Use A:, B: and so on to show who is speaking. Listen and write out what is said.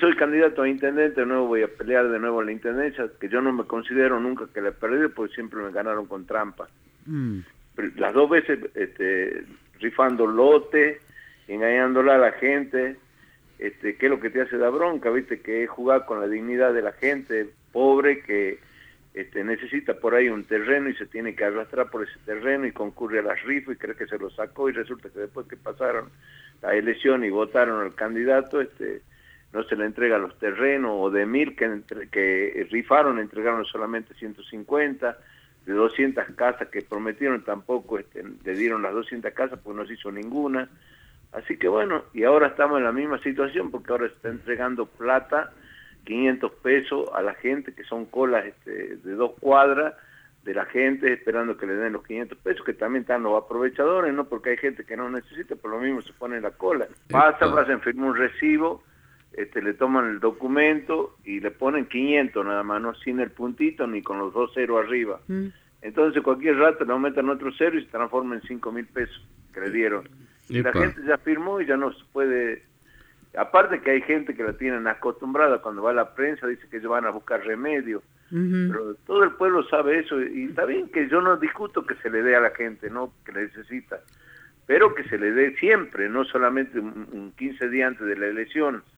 A: soy candidato a intendente, de nuevo voy a pelear de nuevo en la intendencia, que yo no me considero nunca que la he perdido, porque siempre me ganaron con trampa. Las dos veces rifando lote, engañándola a la gente, que es lo que te hace dar bronca, ¿viste? Que es jugar con la dignidad de la gente pobre que necesita por ahí un terreno y se tiene que arrastrar por ese terreno y concurre a las rifas y cree que se lo sacó y resulta que después que pasaron la elección y votaron al candidato, no se le entrega los terrenos, o de 1000 que rifaron entregaron solamente 150, de 200 casas que prometieron tampoco le dieron las 200 casas porque no se hizo ninguna. Así que bueno, y ahora estamos en la misma situación porque ahora se está entregando plata, 500 pesos a la gente, que son colas de 2 cuadras de la gente esperando que le den los 500 pesos, que también están los aprovechadores, ¿no? Porque hay gente que no necesita, por lo mismo se pone en la cola. Pasan, firman un recibo, le toman el documento y le ponen 500 nada más, no sin el puntito ni con los 2 ceros arriba. Entonces cualquier rato le aumentan otro cero y se transforma en 5.000 pesos que le dieron. Y la gente ya firmó y ya no se puede... Aparte que hay gente que la tienen acostumbrada, cuando va a la prensa dice que ellos van a buscar remedio, pero todo el pueblo sabe eso, y está bien que yo no discuto que se le dé a la gente, no que le necesita, pero que se le dé siempre, no solamente un 15 días antes de la elección.